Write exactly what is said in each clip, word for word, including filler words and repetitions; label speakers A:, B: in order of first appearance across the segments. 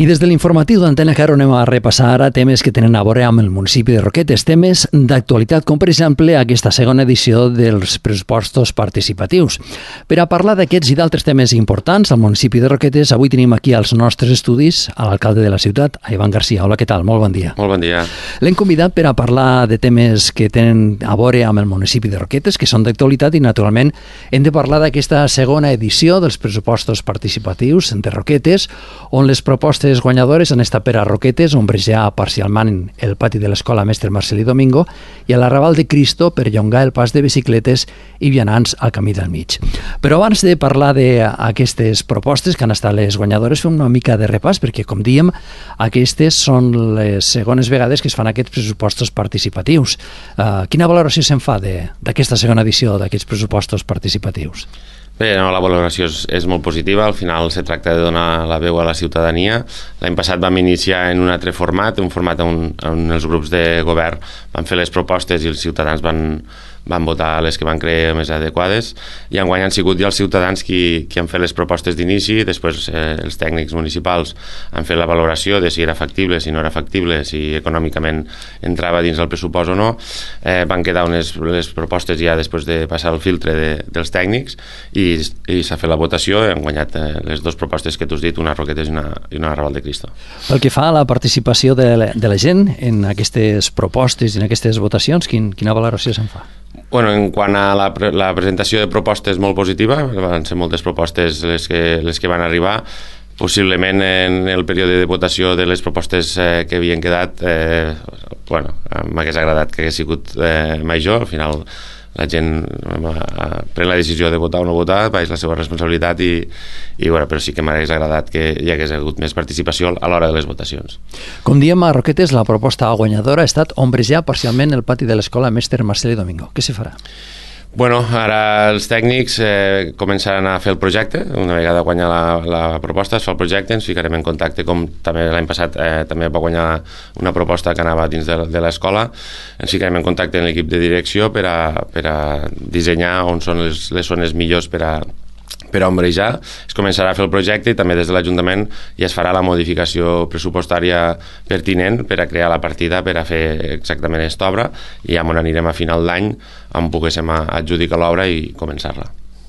A: I des de l'informatiu d'Antena Caro anem a repassar ara temes que tenen a veure amb el municipi de Roquetes, temes d'actualitat, com per exemple aquesta segona edició dels pressupostos participatius. Per a parlar d'aquests i d'altres temes importants al municipi de Roquetes, avui tenim aquí als nostres estudis a l'alcalde de la ciutat, a Ivan Garcia. Hola, què tal? Molt bon dia.
B: Molt bon dia.
A: L'hem convidat per a parlar de temes que tenen a veure amb el municipi de Roquetes, que són d'actualitat, i naturalment hem de parlar d'aquesta segona edició dels pressupostos participatius de Roquetes, on les propostes guanyadores han estat per a Roquetes, ombrejar parcialment el pati de l'escola Mestre Marcelí Domingo, i a l'Arrabal de Cristo per llongar el pas de bicicletes i vianants al camí del mig. Però abans de parlar d'aquestes propostes que han estat les guanyadores, fem una mica de repàs, perquè, com dèiem, aquestes són les segones vegades que es fan aquests pressupostos participatius. Uh, quina valoració se'n fa d'aquesta segona edició d'aquests pressupostos participatius?
B: Bé, no, la valoració és, és molt positiva. Al final se tracta de donar la veu a la ciutadania. L'any passat vam iniciar en un altre format, un format on, on els grups de govern van fer les propostes i els ciutadans van, van votar les que van creure més adequades, i enguany han sigut ja els ciutadans qui, qui han fet les propostes d'inici. Després eh, els tècnics municipals han fet la valoració de si era factible, si no era factible, si econòmicament entrava dins el pressupost o no. Eh, van quedar unes les propostes ja després de passar el filtre de, dels tècnics, i, i s'ha fet la votació. Han guanyat eh, les dues propostes que tu has dit, una Roquetes i una, i una Arrabal de Cristo.
A: Pel que fa a la participació de la, de la gent en aquestes propostes i en aquestes votacions, quin, quina valoració se'n fa?
B: Bueno, en quant a la, la presentació de propostes, molt positiva. Van ser moltes propostes les que, les que van arribar. Possiblement en el període de votació de les propostes eh, que havien quedat, eh, bueno, m'hagués agradat que hagués sigut eh, major. Al final la gent pren la decisió de votar o no votar, és la seva responsabilitat, i, i bueno, però sí que m'hagués agradat que hi hagués hagut més participació a l'hora de les votacions.
A: Com diem a Roquetes, la proposta guanyadora ha estat ombrejar parcialment el pati de l'escola Mestre Marcelí Domingo. Què se farà?
B: Bueno, ara els tècnics eh, començaran a fer el projecte. Una vegada guanya la, la proposta, es fa el projecte, ens ficarem en contacte, com també l'any passat eh, també va guanyar una proposta que anava dins de, de l'escola. Ens ficarem en contacte amb l'equip de direcció per a, per a dissenyar on són les, les zones millors per a per a ombrejar. Es començarà a fer el projecte, i també des de l'Ajuntament ja es farà la modificació pressupostària pertinent per a crear la partida per a fer exactament aquesta obra, i ja on anirem a final d'any on poguéssim adjudicar l'obra i començar-la.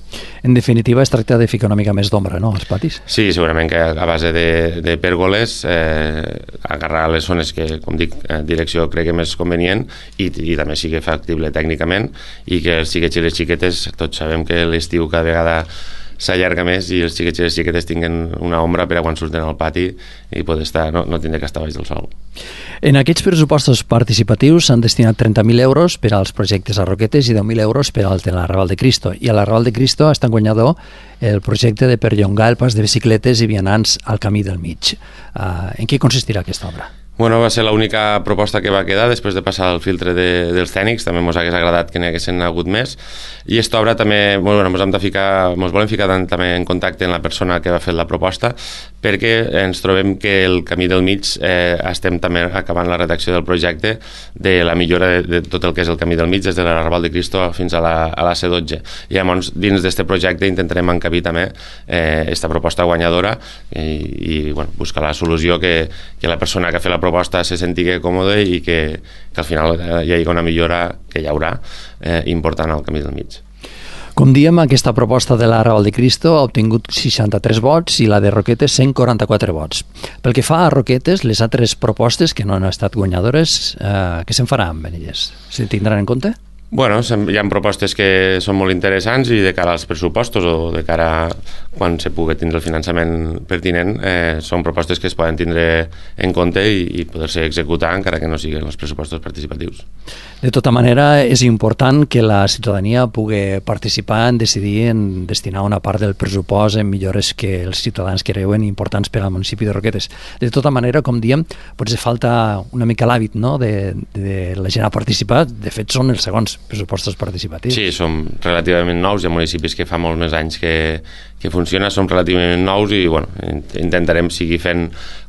A: En definitiva, es tracta de ficar una mica més d'ombra, no?, als patis?
B: Sí, segurament que a base de, de pèrgoles, eh, agarrar les zones que, com dic, eh, direcció crec que més convenient, i, i també sigui factible tècnicament, i que els xiquets i les xiquetes, tots sabem que l'estiu cada vegada s'allarga més, i els xiquets i les xiquetes tinguen una ombra per a quan surten al pati i poder estar, no, no tindre que estar baix del sol.
A: En aquests pressupostos participatius s'han destinat trenta mil euros per als projectes a Roquetes i deu mil euros per als de l'Arrabal de Cristo. I a l'Arrabal de Cristo està guanyador el projecte de perllongar el pas de bicicletes i vianants al camí del mig. Uh, en què consistirà aquesta obra?
B: Bueno, va ser l'única proposta que va quedar després de passar el filtre de, dels tècnics. També ens hagués agradat que n'hi haguessin hagut més, i aquesta obra també, bueno, ens hem de ficar, ens volem ficar també en contacte amb la persona que va fer la proposta, perquè ens trobem que el camí del mig eh, estem també acabant la redacció del projecte de la millora de, de tot el que és el camí del mig, des de l'Arrabal de Cristo fins a la, a la C dotze. I llavors dins d'aquest projecte intentarem encabir també aquesta eh, proposta guanyadora, i, i bueno, buscar la solució que, que la persona que ha fet la proposta se sentigui còmode, i que, que al final hi hagi una millora, que hi haurà, eh, important al camí del mig.
A: Com diem, aquesta proposta de l'Arrabal de Cristo ha obtingut seixanta-tres vots i la de Roquetes cent quaranta-quatre vots. Pel que fa a Roquetes, les altres propostes que no han estat guanyadores, eh, què se'n farà amb elles? Se tindran en compte?
B: Bueno, hi ha propostes que són molt interessants, i de cara als pressupostos o de cara a quan se pugui tindre el finançament pertinent, eh, són propostes que es poden tindre en compte i, i poder-se executar encara que no siguin els pressupostos participatius.
A: De tota manera, és important que la ciutadania pugui participar en decidir en destinar una part del pressupost en millores que els ciutadans creuen importants per al municipi de Roquetes. De tota manera, com diem, potser falta una mica l'hàbit, no?, de, de la gent a participar. De fet, són els segons pressupostos participatius.
B: Sí, som relativament nous, hi ha municipis que fa molts més anys que, que funciona, som relativament nous, i bueno, intentarem seguir fent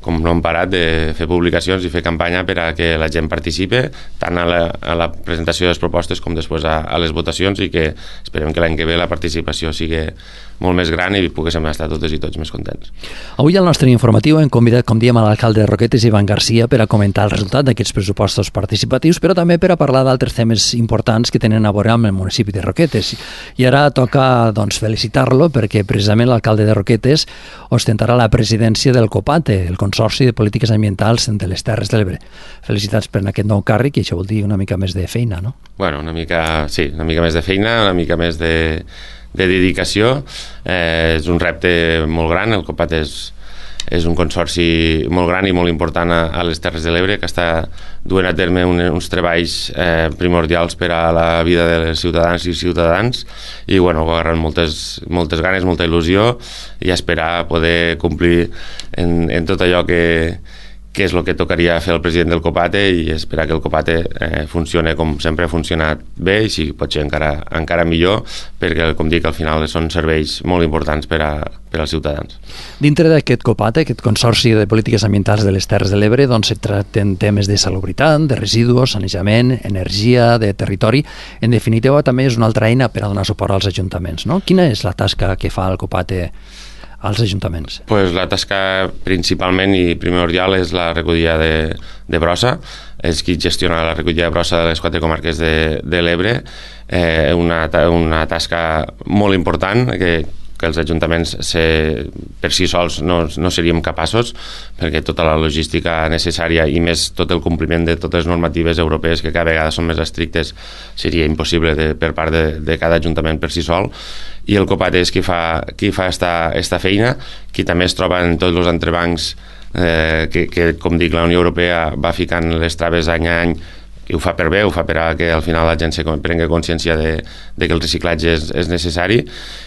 B: com no hem parat de fer publicacions i fer campanya per a que la gent participe tant a la, a la presentació de les propostes com després a, a les votacions, i que esperem que l'any que ve la participació sigui molt més gran i poguéssim estar totes i tots més contents.
A: Avui al nostre informatiu hem convidat, com diem, a l'alcalde de Roquetes, Ivan Garcia, per a comentar el resultat d'aquests pressupostos participatius, però també per a parlar d'altres temes importants que tenen a veure amb el municipi de Roquetes. I ara toca, doncs, felicitar-lo perquè precisament l'alcalde de Roquetes ostentarà la presidència del COPATE, el Consorci de Polítiques Ambientals de les Terres de l'Ebre. Felicitats per aquest nou càrrec, i això vol dir una mica més de feina, no?
B: Bueno, una mica, sí, una mica més de feina, una mica més de de dedicació. Eh, és un repte molt gran. El COPATE és, és un consorci molt gran i molt important a, a les Terres de l'Ebre, que està duent a terme un, uns treballs eh, primordials per a la vida dels ciutadans i ciutadans, i bueno, agarren moltes, moltes ganes, molta il·lusió, i esperar poder complir en, en tot allò que que és el que tocaria fer el president del COPATE, i esperar que el COPATE eh, funcione com sempre ha funcionat bé, i si pot ser encara, encara millor, perquè, com dic, al final són serveis molt importants per, a, per als ciutadans.
A: Dintre d'aquest COPATE, aquest Consorci de Polítiques Ambientals de les Terres de l'Ebre, doncs es tracten temes de salubritat, de residus, sanejament, energia, de territori. En definitiva, també és una altra eina per a donar suport als ajuntaments, no? Quina és la tasca que fa el COPATE als ajuntaments?
B: Pues la tasca principalment i primordial és la recollida de, de brossa. És qui gestiona la recollida de brossa de les quatre comarques de, de l'Ebre. Eh, una, una tasca molt important que, que els ajuntaments se, per si sols no, no seríem capaços, perquè tota la logística necessària i més tot el compliment de totes les normatives europees, que cada vegada són més estrictes, seria impossible de, per part de, de cada ajuntament per si sol. I el COPATE és qui fa, qui fa esta, esta feina, qui també es troba en tots els entrebancs eh, que, que, com dic, la Unió Europea va ficant les traves any a any, i ho fa per bé, ho fa per a que al final la gent se prengui consciència de, de que el reciclatge és, és necessari.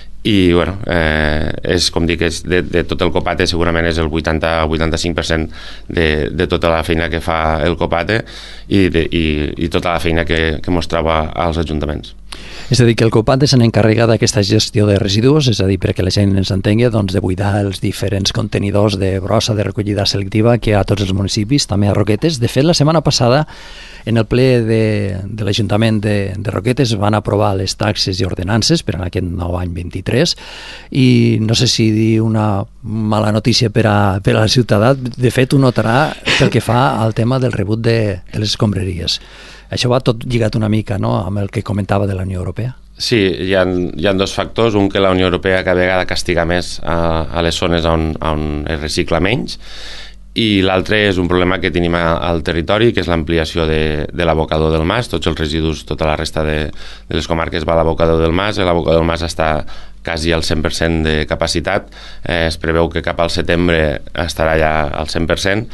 B: I bueno, eh, és com dic, és de, de tot el COPATE segurament és el vuitanta a vuitanta-cinc per cent de, de tota la feina que fa el COPATE i, de, i, i tota la feina que, que mos troba als ajuntaments.
A: És a dir, que el COPATE se n'encarrega d'aquesta gestió de residus, és a dir, perquè la gent ens entengui, doncs, de buidar els diferents contenidors de brossa de recollida selectiva que hi ha a tots els municipis, també a Roquetes. De fet, la setmana passada, en el ple de, de l'Ajuntament de, de Roquetes van aprovar les taxes i ordenances per a aquest nou any vint-i-tres, i no sé si dir una mala notícia per a, per a la ciutadà. De fet, ho notarà pel que fa al tema del rebut de, de les escombraries. Això va tot lligat una mica, no?, amb el que comentava de la Unió Europea.
B: Sí, hi ha, hi ha dos factors. Un, que la Unió Europea cada vegada castiga més a, a les zones on, on es recicla menys, i l'altre és un problema que tenim al territori, que és l'ampliació de, de l'abocador del Mas. Tots els residus, tota la resta de, de les comarques va a l'abocador del Mas, i l'abocador del Mas està quasi al cent per cent de capacitat. Eh, es preveu que cap al setembre estarà ja al cent per cent,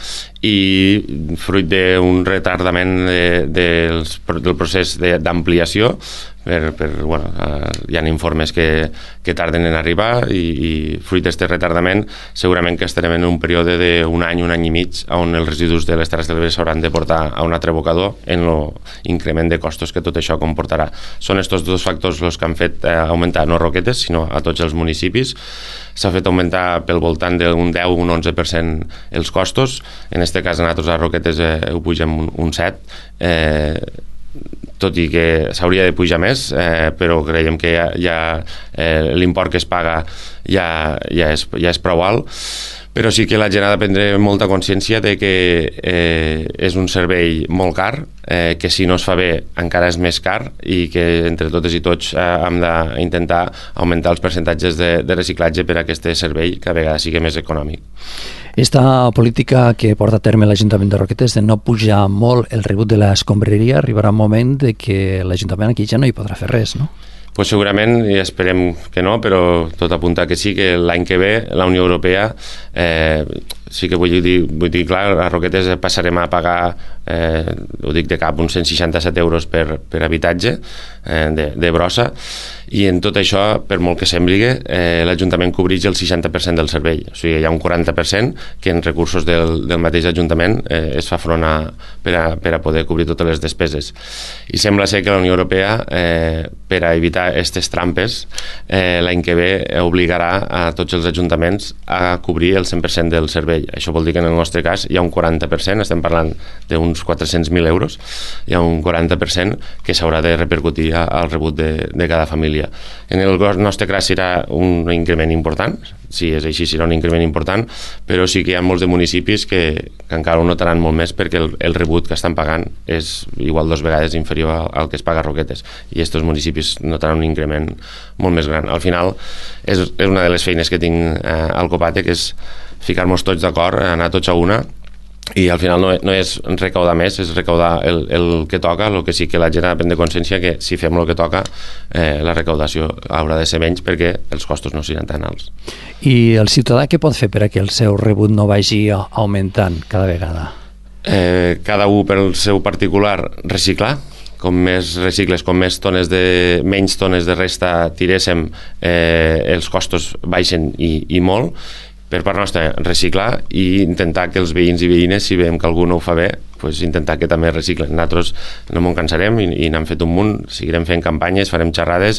B: i fruit d'un retardament de, de, del procés d'ampliació, per, per, bueno, eh, hi ha informes que, que tarden en arribar, i, i fruit d'aquest retardament segurament que estarem en un període d'un any, un any i mig, on els residus de les Terres de l'Ebre s'hauran de portar a un altre abocador, en l'increment de costos que tot això comportarà. Són aquests dos factors els que han fet eh, augmentar no Roquetes, sinó a tots els municipis. S'ha fet augmentar pel voltant d'un deu o un onze per cent els costos. En aquest cas, nosaltres a Roquetes eh, ho pugem un, un set per cent, eh, tot i que s'hauria de pujar més, eh, però creiem que ja, ja eh, l'import que es paga ja, ja, és, ja és prou alt. Però sí que la gent ha de prendre molta consciència de que eh, és un servei molt car, eh, que si no es fa bé encara és més car, i que entre totes i tots eh, hem d'intentar augmentar els percentatges de, de reciclatge per a aquest servei que a vegades sigui més econòmic.
A: Esta política que porta a terme l'Ajuntament de Roquetes de no pujar molt el rebut de l'escombraria, arribarà un moment de que l'Ajuntament aquí ja no hi podrà fer res, no?
B: Pues segurament, i esperem que no, però tot apunta que sí, que l'any que ve la Unió Europea, eh, sí que vull dir, vull dir clar, a Roquetes passarem a pagar, eh, ho dic de cap, uns cent seixanta-set euros per, per habitatge eh, de, de brossa, i en tot això, per molt que sembli, eh, l'Ajuntament cobreix el seixanta per cent del servei. O sigui, hi ha un quaranta per cent que en recursos del, del mateix Ajuntament eh, es fa front a, per, a, per a poder cobrir totes les despeses. I sembla ser que la Unió Europea, eh, per a evitar aquestes trampes, eh, l'any que ve obligarà a tots els ajuntaments a cobrir el cent per cent del servei. això vol dir que en el nostre cas hi ha un quaranta per cent, estem parlant d'uns quatre-cents mil euros, hi ha un quaranta per cent que s'haurà de repercutir al rebut de, de cada família. En el nostre cas serà un increment important, si és així serà un increment important, però sí que hi ha molts de municipis que, que encara ho notaran molt més perquè el, el rebut que estan pagant és igual dues vegades inferior al, al que es paga a Roquetes, i aquests municipis notaran un increment molt més gran. Al final és, és una de les feines que tinc eh, al Copate, que és ficar-nos tots d'acord, anar tots a una, i al final no, no és recaudar més, és recaudar el, el que toca. El que sí que la gent ha de prendre consciència que si fem el que toca, eh, la recaudació haurà de ser menys perquè els costos no siguin tan alts.
A: I el ciutadà què pot fer per a que el seu rebut no vagi augmentant cada vegada?
B: Eh, cada un pel seu particular reciclar. Com més recicles, com més tones de, menys tones de resta tiréssim, eh, els costos baixen i, i molt. Per part nostra, reciclar i intentar que els veïns i veïnes, si veiem que algú no ho fa bé, pues intentar que també reciclen. Nosaltres no m'ho cansarem i, i n'hem fet un munt, seguirem fent campanyes, farem xerrades.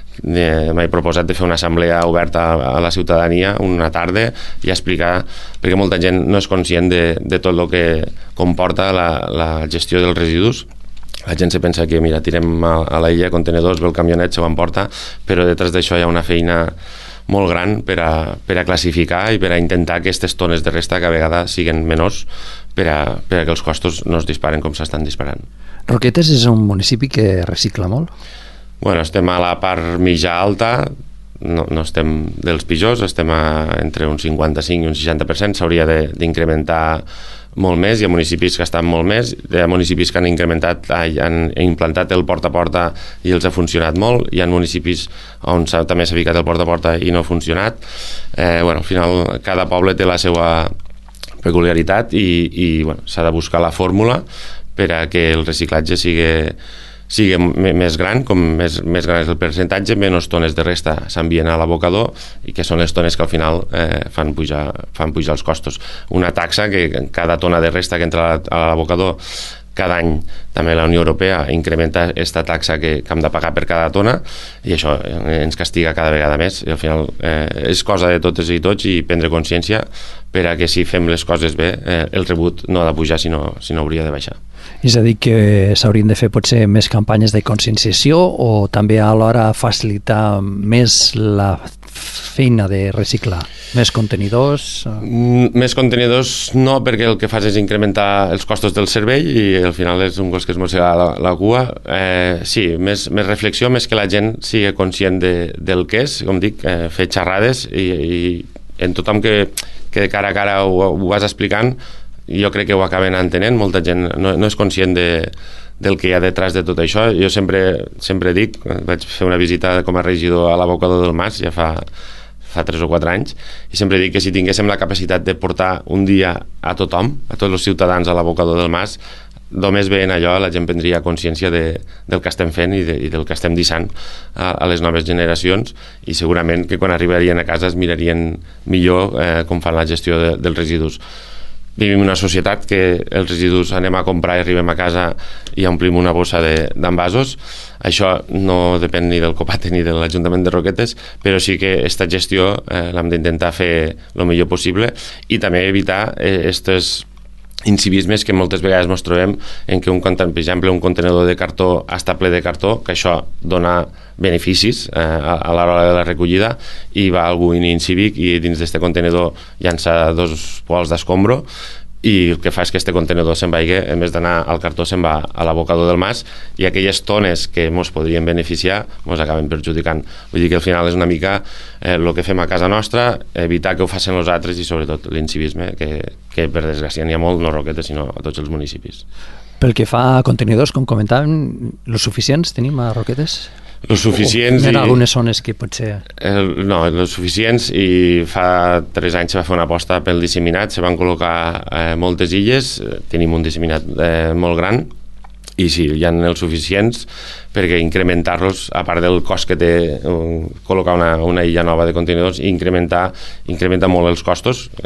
B: Eh, m'he proposat de fer una assemblea oberta a, a la ciutadania una tarda i explicar, perquè molta gent no és conscient de, de tot el que comporta la, la gestió dels residus. La gent se pensa que, mira, tirem a, a la illa contenedors, ve el camionet, se ho emporta, però detrás d'això hi ha una feina molt gran per a, per a classificar i per a intentar que aquestes tones de resta cada vegada siguin menors per a, per a que els costos no es disparen com s'estan disparant.
A: Roquetes és un municipi que recicla molt?
B: Bueno, estem a la part mitja alta, no, no estem dels pitjors, estem a, entre un cinquanta-cinc i un seixanta per cent, s'hauria d'incrementar molt més. Hi ha municipis que estan molt més, hi ha municipis que han incrementat, han implantat el porta a porta i els ha funcionat molt, hi ha municipis on també s'ha ficat el porta a porta i no ha funcionat. Eh, bueno, al final cada poble té la seva peculiaritat i, i bueno, s'ha de buscar la fórmula per a que el reciclatge sigui sigui més gran, com més, més gran és el percentatge, menys tones de resta s'envien a l'abocador i que són les tones que al final eh, fan, pujar, fan pujar els costos. Una taxa que cada tona de resta que entra a l'abocador cada any també la Unió Europea incrementa aquesta taxa que, que hem de pagar per cada tona i això ens castiga cada vegada més i al final eh, és cosa de totes i tots i prendre consciència per a que si fem les coses bé eh, el rebut no ha de pujar sinó, sinó hauria de baixar.
A: És a dir, que s'haurien de fer potser més campanyes de conscienciació o també alhora facilitar més la feina de reciclar? Més contenidors?
B: Mm, més contenidors no, perquè el que fas és incrementar els costos del servei i al final és un gos que es mossega la, la cua. Eh, sí, més, més reflexió, més que la gent sigui conscient de, del que és, com dic, eh, fer xerrades i, i en tothom que, que de cara a cara ho, ho vas explicant, jo crec que ho acaben entenent. Molta gent no, no és conscient de, del que hi ha detrás de tot això. Jo sempre, sempre dic, vaig fer una visita com a regidor a l'abocador del Mas, ja fa, fa tres o quatre anys, i sempre dic que si tinguéssim la capacitat de portar un dia a tothom, a tots els ciutadans a l'abocador del Mas, només veient allò la gent prendria consciència de, del que estem fent i, de, i del que estem deixant a, a les noves generacions i segurament que quan arribarien a casa es mirarien millor eh, com fan la gestió de, dels residus. Vivim en una societat que els residus anem a comprar i arribem a casa i omplim una bossa d'envasos. Això no depèn ni del Copate ni de l'Ajuntament de Roquetes, però sí que aquesta gestió eh, l'hem d'intentar fer el millor possible i també evitar aquests eh, incivismes que moltes vegades ens trobem en que, un, per exemple, un contenedor de cartó està ple de cartó, que això dona beneficis eh, a, a l'hora de la recollida i va algú incívic i dins d'aquest contenedor llança dos pols d'escombro i el que fa és que aquest contenedor se'n vagi, en vez d'anar al cartó se'n va a l'abocador del Mas i aquelles tones que ens podrien beneficiar ens acaben perjudicant. Vull dir que al final és una mica eh, el que fem a casa nostra, evitar que ho facin els altres i sobretot l'incivisme, que, que per desgràcia n'hi ha molt, no a Roquetes sinó a tots els municipis.
A: Pel que fa a contenidors, com comentàvem, els suficients tenim a Roquetes?
B: Els suficients...
A: Hi ha
B: i...
A: algunes zones que potser...
B: El, no, els suficients i fa tres anys se va fer una aposta pel disseminat, se van col·locar eh, moltes illes, tenim un disseminat eh, molt gran i sí, hi ha els suficients perquè incrementar-los, a part del cost que té um, col·locar una, una illa nova de contenidors, incrementar, incrementar molt els costos, que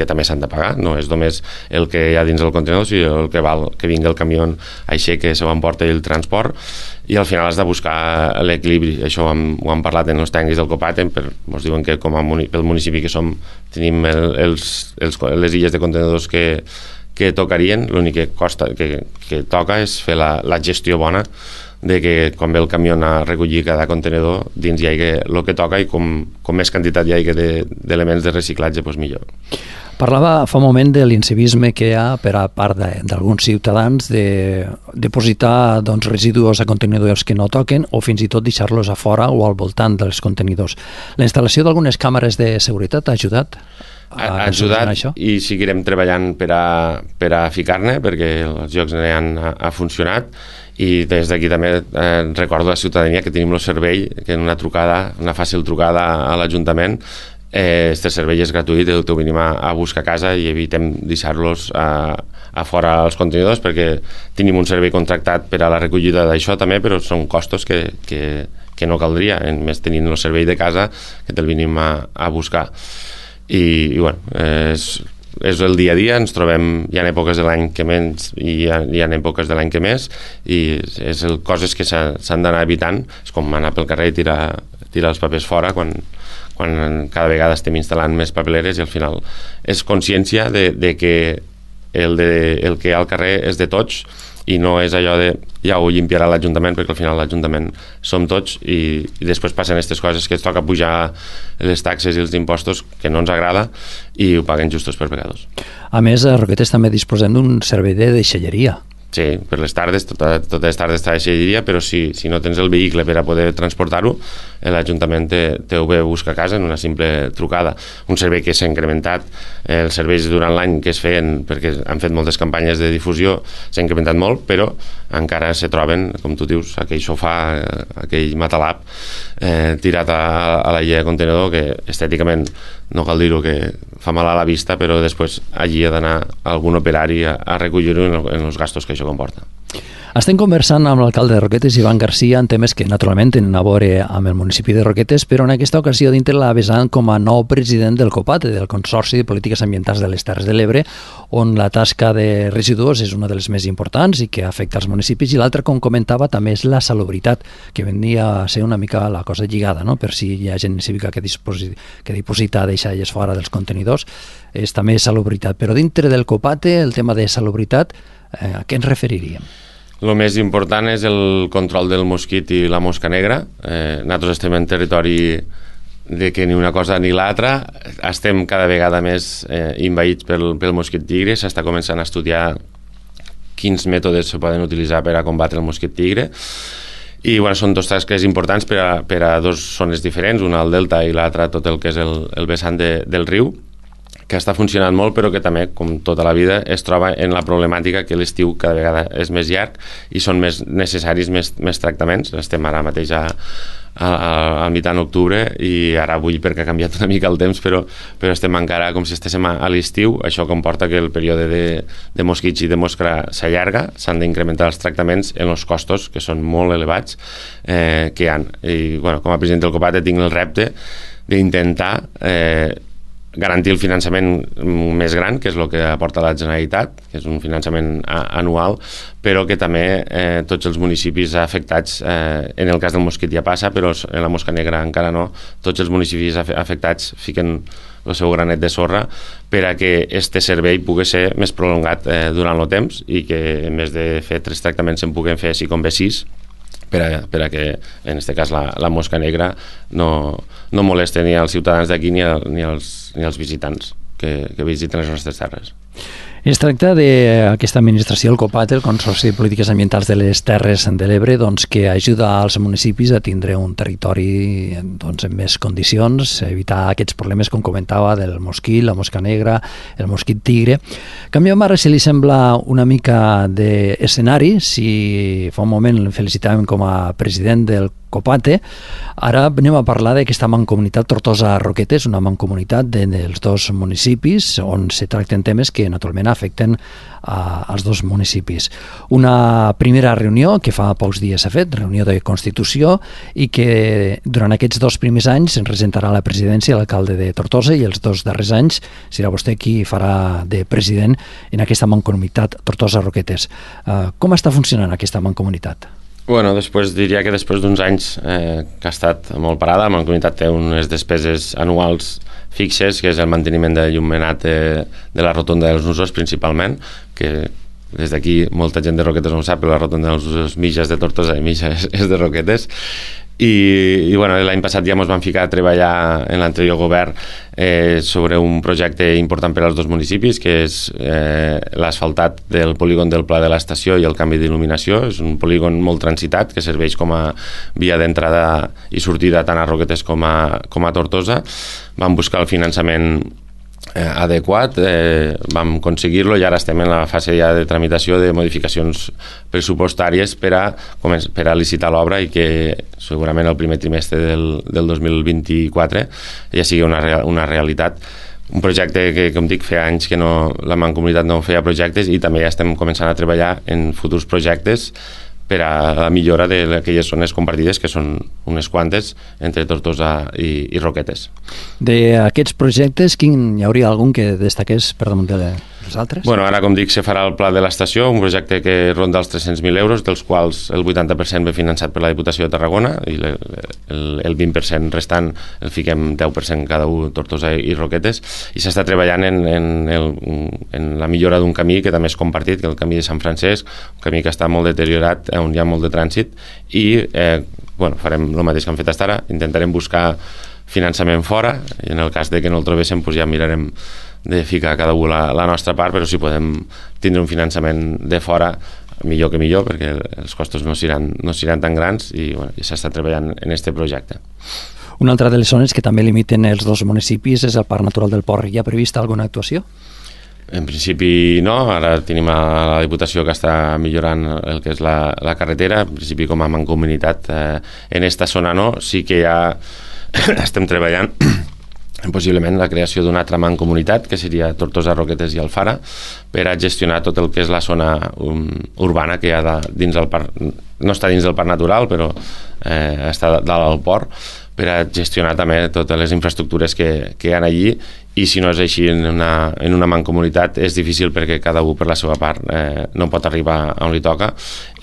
B: que també s'han de pagar, no és només el que hi ha dins del contenidor, sinó el que val que vingui el camió així que se ho emporta el transport, i al final has de buscar l'equilibri. Això ho hem, ho hem parlat en els tècnics del Copate, per, ens diuen que com a muni, pel municipi que som tenim el, els, els, les illes de contenidors que, que tocarien, l'únic que costa que, que toca és fer la, la gestió bona de que quan ve el camió a recollir cada contenidor dins hi hagi el que toca, i com, com més quantitat hi hagi d'elements de, de reciclatge, doncs millor.
A: Parlava fa un moment de l'incivisme que hi ha per a part d'alguns ciutadans de depositar doncs, residus a contenidors que no toquen, o fins i tot deixar-los a fora o al voltant dels contenidors. La instal·lació d'algunes càmeres de seguretat ha ajudat?
B: Ha ajudat, això? I seguirem treballant per a, per a ficar-ne, perquè els jocs han, ha funcionat, i des d'aquí també eh, recordo a la ciutadania que tenim el servei, que en una trucada, una fàcil trucada a l'Ajuntament, eh, este servei és gratuït, el que venim a, a buscar a casa, i evitem deixar-los a, a fora als contenidors, perquè tenim un servei contractat per a la recollida d'això també, però són costos que, que, que no caldria, en més tenint el servei de casa que te'l venim a, a buscar. I, i bueno, és, és el dia a dia, ens trobem, hi ha èpoques de l'any que menys i hi ha, hi ha èpoques de l'any que més, i és el, coses que s'han d'anar evitant, és com anar pel carrer i tirar, tirar els papers fora quan, quan cada vegada estem instal·lant més papeleres, i al final és consciència de, de que el, de, el que hi ha al carrer és de tots, i no és allò de ja ho limpiarà l'Ajuntament, perquè al final l'Ajuntament som tots, i, i després passen aquestes coses que es toca pujar les taxes i els impostos que no ens agrada, i ho paguen justos per pecadors.
A: A més, a Roquetes també disposem d'un servei de deixalleria.
B: Sí, per les tardes, tota, totes les tardes està a deixalleria, però si, si no tens el vehicle per a poder transportar-ho, l'Ajuntament te, te ho ve a buscar a casa en una simple trucada. Un servei que s'ha incrementat, eh, els serveis durant l'any que es feien, perquè han fet moltes campanyes de difusió, s'ha incrementat molt, però encara se troben, com tu dius, aquell sofà, eh, aquell matalap eh, tirat a, a la llei de contenidor, que estèticament no cal dir-ho, que fa mal a la vista, però després allí ha d'anar algun operari a, a recollir-ho en, en els gastos que això comporta.
A: Estem conversant amb l'alcalde de Roquetes, Ivan Garcia, en temes que naturalment tenen a veure amb el municipi de Roquetes, però en aquesta ocasió dintre la vessant com a nou president del Copate, del Consorci de Polítiques Ambientals de les Terres de l'Ebre, on la tasca de residus és una de les més importants i que afecta els municipis, i l'altra, com comentava, també és la salubritat, que venia a ser una mica la cosa lligada, no? Per si hi ha gent cívica que, disposi, que diposita deixalles fora dels contenidors, és també salubritat. Però dintre del Copate, el tema de salubritat, eh, a què ens referiríem?
B: El més important és el control del mosquit i la mosca negra. Eh, nosaltres estem en territori de que ni una cosa ni l'altra. Estem cada vegada més eh, envaïts pel, pel mosquit tigre. S'està començant a estudiar quins mètodes se poden utilitzar per a combatre el mosquit tigre. I bueno, són dos tasques importants per a, per a dos zones diferents, una al delta i l'altra tot el que és el, el vessant de, del riu, que està funcionant molt, però que també, com tota la vida, es troba en la problemàtica que l'estiu cada vegada és més llarg i són més necessaris més, més tractaments. Estem ara mateix a, a, a mitjà d'octubre, i ara avui perquè ha canviat una mica el temps, però, però estem encara com si estéssim a, a l'estiu. Això comporta que el període de, de mosquits i de mosca s'allarga, s'han d'incrementar els tractaments en els costos, que són molt elevats, eh, que hi ha. I, bueno, com a president del Copate tinc el repte d'intentar eh, garantir el finançament més gran, que és el que aporta la Generalitat, que és un finançament a, anual, però que també eh, tots els municipis afectats, eh, en el cas del mosquit ja passa, però en la mosca negra encara no, tots els municipis afectats fiquen el seu granet de sorra per a que este servei pugui ser més prolongat eh, durant el temps, i que en més de fer tres tractaments se'n puguen fer així com bé sis, per a, per a que, en aquest cas, la, la mosca negra no, no moleste ni als ciutadans d'aquí ni, a, ni, als, ni als visitants que, que visiten les nostres terres.
A: Es tracta d'aquesta administració, el Copate, el Consorci de Polítiques Ambientals de les Terres de l'Ebre, doncs, que ajuda als municipis a tindre un territori doncs, en més condicions, evitar aquests problemes, com comentava, del mosquit, la mosca negra, el mosquit tigre. Canviem ara, si li sembla, una mica d'escenari. Si fa un moment el felicitàvem com a president del Copate, ara anem a parlar d'aquesta mancomunitat Tortosa-Roquetes, una mancomunitat dels dos municipis on se tracten temes que naturalment afecten a, als dos municipis. Una primera reunió que fa pocs dies s'ha fet, reunió de Constitució, i que durant aquests dos primers anys ens representarà la presidència l'alcalde de Tortosa, i els dos darrers anys serà vostè qui farà de president en aquesta mancomunitat Tortosa-Roquetes. Uh, com està funcionant aquesta mancomunitat?
B: Bueno, després diria que després d'uns anys eh, que ha estat molt parada, la mancomunitat té unes despeses anuals fixes, que és el manteniment de l'il·luminat de, de la rotonda dels Nusos principalment, que des d'aquí molta gent de Roquetes no ho sap, però la rotonda dels Nusos Mija és de Tortosa i Mija és, és de Roquetes. I, i bueno, l'any passat ja ens vam ficar a treballar en l'anterior govern eh, sobre un projecte important per als dos municipis, que és eh, l'asfaltat del polígon del Pla de l'Estació i el canvi d'il·luminació. És un polígon molt transitat que serveix com a via d'entrada i sortida tant a Roquetes com a, com a Tortosa. Vam buscar el finançament Eh, adequat, eh, vam aconseguir-lo i ara estem en la fase ja de tramitació de modificacions pressupostàries per a, per a licitar l'obra i que segurament el primer trimestre del, del dos mil vint-i-quatre ja sigui una, una realitat. Un projecte que, com dic, feia anys que no, la Mancomunitat no feia projectes, i també ja estem començant a treballar en futurs projectes per a la millora d'aquelles zones compartides, que són unes quantes entre Tortosa i, i Roquetes.
A: D'aquests projectes, quin hi hauria algun que destaqués per damunt de les altres?
B: Bueno, ara, com dic, se farà el Pla de l'Estació, un projecte que ronda els tres-cents mil euros, dels quals el vuitanta per cent ve finançat per la Diputació de Tarragona, i el, el, el vint per cent restant el fiquem deu per cent cada un, Tortosa i Roquetes, i s'està treballant en, en, el, en la millora d'un camí que també és compartit, que és el camí de Sant Francesc, un camí que està molt deteriorat, on hi ha molt de trànsit, i eh, bueno, farem el mateix que hem fet fins ara, intentarem buscar finançament fora, i en el cas de que no el trobéssim, doncs ja mirarem de ficar cada un la, la nostra part, però si podem tindre un finançament de fora, millor que millor, perquè els costos no seran, no seran tan grans, i bueno, ja s'està treballant en aquest projecte.
A: Una altra de les zones que també limiten els dos municipis és el Parc Natural del Port. Hi ha prevista alguna actuació?
B: En principi no, ara tenim a la Diputació que està millorant el que és la, la carretera, en principi com a mancomunitat eh, en esta zona no, sí que ja estem treballant possiblement la creació d'una altra mancomunitat, que seria Tortosa, Roquetes i Alfara, per a gestionar tot el que és la zona um, urbana que hi ha de, dins del parc, no està dins del parc natural, però eh, està dalt del port, per a gestionar també totes les infraestructures que, que hi ha allí, i si no és així en una, en una mancomunitat és difícil perquè cada un per la seva part eh, no pot arribar on li toca,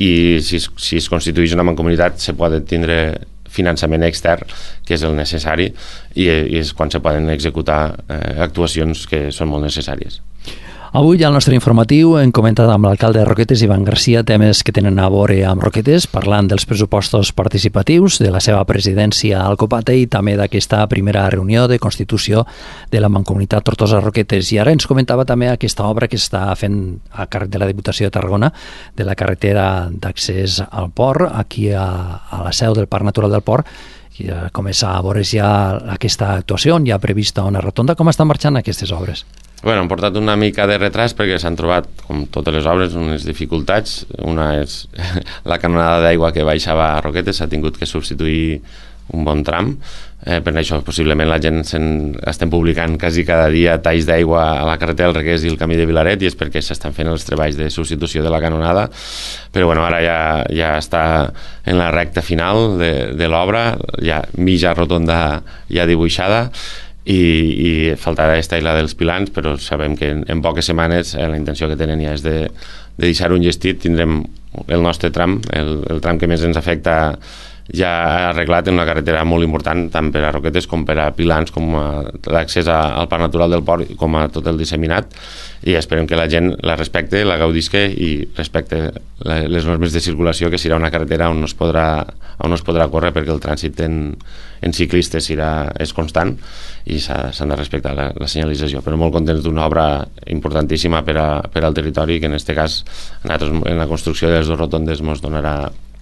B: i si, si es constitueix una mancomunitat se pot tindre finançament extern, que és el necessari, i, i és quan se poden executar eh, actuacions que són molt necessàries.
A: Avui al nostre informatiu hem comentat amb l'alcalde de Roquetes, Ivan Garcia, temes que tenen a veure amb Roquetes, parlant dels pressupostos participatius, de la seva presidència al Copate i també d'aquesta primera reunió de constitució de la Mancomunitat Tortosa-Roquetes. I ara ens comentava també aquesta obra que està fent a càrrec de la Diputació de Tarragona, de la carretera d'accés al port, aquí a, a la seu del Parc Natural del Port, i a començar a veure's ja aquesta actuació, on hi ha prevista una rotonda. Com estan marxant aquestes obres?
B: Bueno, hem portat una mica de retras perquè s'han trobat, com totes les obres, unes dificultats. Una és la canonada d'aigua que baixava a Roquetes, s'ha tingut que substituir un bon tram. Eh, per això, possiblement, la gent estem publicant quasi cada dia talls d'aigua a la carretera del Reguers i el camí de Vilaret, i és perquè s'estan fent els treballs de substitució de la canonada. Però bueno, ara ja, ja està en la recta final de, de l'obra, ja mitja rotonda ja dibuixada, i, i faltarà aquesta isla dels Pilans, però sabem que en, en poques setmanes eh, la intenció que tenen ja és de, de deixar-ho enllestit. Tindrem el nostre tram, el, el tram que més ens afecta ja arreglat en una carretera molt important, tant per a Roquetes com per a Pilans, com a l'accés al Parc Natural del Port, com a tot el disseminat, i esperem que la gent la respecte, la gaudisca i respecte les normes de circulació, que serà una carretera on no es podrà, on no es podrà córrer, perquè el trànsit en, en ciclistes serà, és constant, i s'han de respectar la, la senyalització. Però molt contents d'una obra importantíssima per, a, per al territori, que en aquest cas en, altres, en la construcció de les dues rotondes ens donarà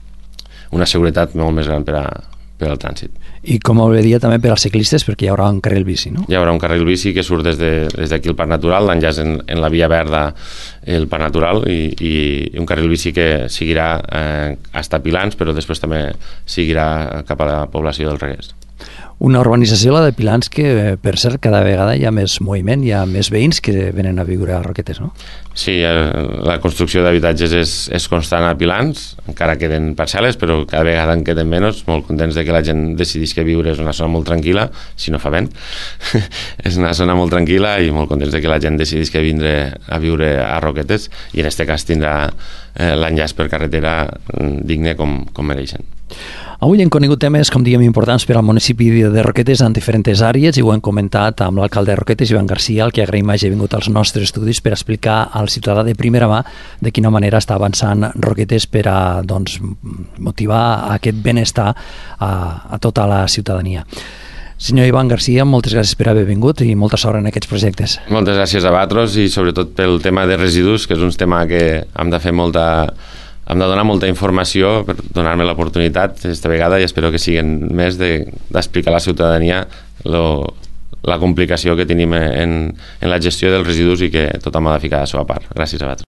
B: una seguretat molt més gran per, a, per al trànsit.
A: I com ho veia també per als ciclistes, perquè hi haurà un carril bici, no?
B: Hi haurà un carril bici que surt des d'aquí de, des al Parc Natural, l'enllaç en, en la via verda el Parc Natural, i, i un carril bici que seguirà eh, hasta Pilans, però després també seguirà cap a la població del Reguers.
A: Una urbanització, la de Pilans, que per cert cada vegada hi ha més moviment, hi ha més veïns que venen a viure a Roquetes, no?
B: Sí, la construcció d'habitatges és, és constant a Pilans, encara queden parcel·les, però cada vegada en queden menys, molt contents de que la gent decidís que viure és una zona molt tranquil·la, si no fa vent, és una zona molt tranquil·la i molt contents de que la gent decidís que vindre a viure a Roquetes i en este cas tindrà eh, l'enllaç per carretera digne com, com mereixen.
A: Avui hem conegut temes, com diguem, importants per al municipi de Roquetes en diferents àrees i ho hem comentat amb l'alcalde de Roquetes, Ivan Garcia, el que agraïm hagi vingut als nostres estudis per explicar al ciutadà de primera mà de quina manera està avançant Roquetes per a doncs, motivar aquest benestar a, a tota la ciutadania. Senyor Ivan Garcia, moltes gràcies per haver vingut i molta sort en aquests projectes.
B: Moltes gràcies a vosaltres i sobretot pel tema de residus, que és un tema que hem de fer molta... hem de donar molta informació per donar-me l'oportunitat aquesta vegada i espero que siguin més d'explicar de, a la ciutadania lo, la complicació que tenim en, en la gestió dels residus i que tothom ha de ficar la seva part. Gràcies a vosaltres.